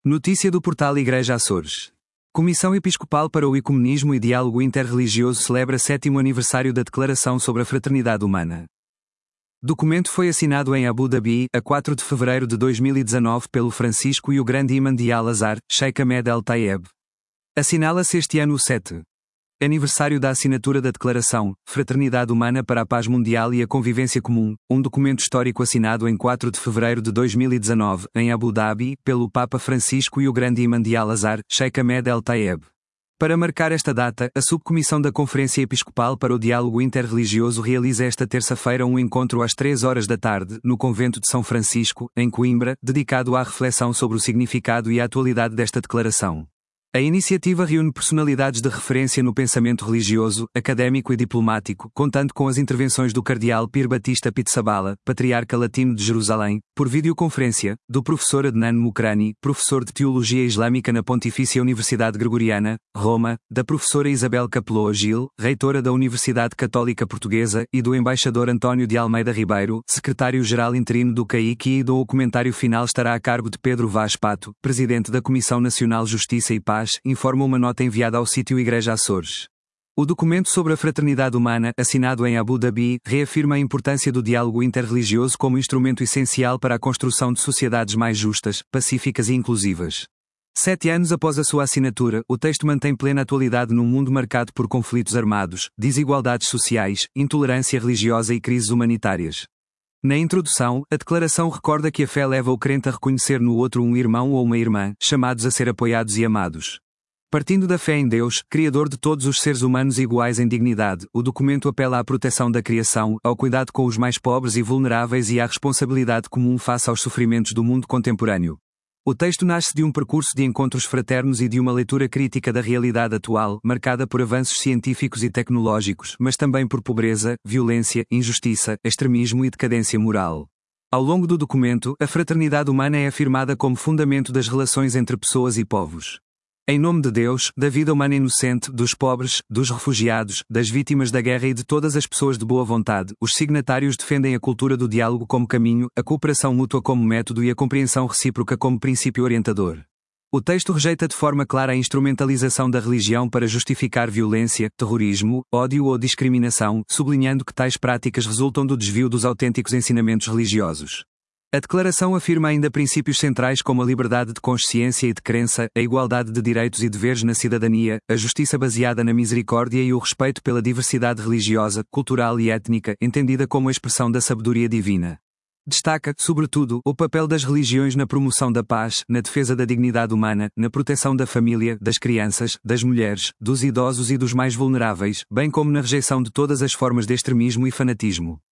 Notícia do portal Igreja Açores. Comissão Episcopal para o Ecumenismo e Diálogo Interreligioso celebra 7º aniversário da Declaração sobre a Fraternidade Humana. Documento foi assinado em Abu Dhabi, a 4 de fevereiro de 2019 pelo Francisco e o Grande Imã de Al-Azhar, Sheikh Ahmed El-Tayeb. Assinala-se este ano o 7º aniversário da assinatura da Declaração, Fraternidade Humana para a Paz Mundial e a Convivência Comum, um documento histórico assinado em 4 de fevereiro de 2019, em Abu Dhabi, pelo Papa Francisco e o Grande Imã de Al-Azhar, Sheikh Ahmed El-Tayeb. Para marcar esta data, a Subcomissão da Conferência Episcopal para o Diálogo Interreligioso realiza esta terça-feira um encontro às 3 horas da tarde, no Convento de São Francisco, em Coimbra, dedicado à reflexão sobre o significado e a atualidade desta declaração. A iniciativa reúne personalidades de referência no pensamento religioso, académico e diplomático, contando com as intervenções do cardeal Pir Batista Pizzaballa, patriarca latino de Jerusalém, por videoconferência, do professor Adnan Mukrani, professor de Teologia Islâmica na Pontifícia Universidade Gregoriana, Roma, da professora Isabel Capelou Gil, reitora da Universidade Católica Portuguesa, e do embaixador António de Almeida Ribeiro, secretário-geral interino do CAIC, e o comentário final estará a cargo de Pedro Vaz Pato, presidente da Comissão Nacional Justiça e Paz, informa uma nota enviada ao sítio Igreja Açores. O documento sobre a fraternidade humana, assinado em Abu Dhabi, reafirma a importância do diálogo interreligioso como instrumento essencial para a construção de sociedades mais justas, pacíficas e inclusivas. 7 anos após a sua assinatura, o texto mantém plena atualidade num mundo marcado por conflitos armados, desigualdades sociais, intolerância religiosa e crises humanitárias. Na introdução, a declaração recorda que a fé leva o crente a reconhecer no outro um irmão ou uma irmã, chamados a ser apoiados e amados. Partindo da fé em Deus, Criador de todos os seres humanos iguais em dignidade, o documento apela à proteção da criação, ao cuidado com os mais pobres e vulneráveis e à responsabilidade comum face aos sofrimentos do mundo contemporâneo. O texto nasce de um percurso de encontros fraternos e de uma leitura crítica da realidade atual, marcada por avanços científicos e tecnológicos, mas também por pobreza, violência, injustiça, extremismo e decadência moral. Ao longo do documento, a fraternidade humana é afirmada como fundamento das relações entre pessoas e povos. Em nome de Deus, da vida humana inocente, dos pobres, dos refugiados, das vítimas da guerra e de todas as pessoas de boa vontade, os signatários defendem a cultura do diálogo como caminho, a cooperação mútua como método e a compreensão recíproca como princípio orientador. O texto rejeita de forma clara a instrumentalização da religião para justificar violência, terrorismo, ódio ou discriminação, sublinhando que tais práticas resultam do desvio dos autênticos ensinamentos religiosos. A declaração afirma ainda princípios centrais como a liberdade de consciência e de crença, a igualdade de direitos e deveres na cidadania, a justiça baseada na misericórdia e o respeito pela diversidade religiosa, cultural e étnica, entendida como a expressão da sabedoria divina. Destaca, sobretudo, o papel das religiões na promoção da paz, na defesa da dignidade humana, na proteção da família, das crianças, das mulheres, dos idosos e dos mais vulneráveis, bem como na rejeição de todas as formas de extremismo e fanatismo.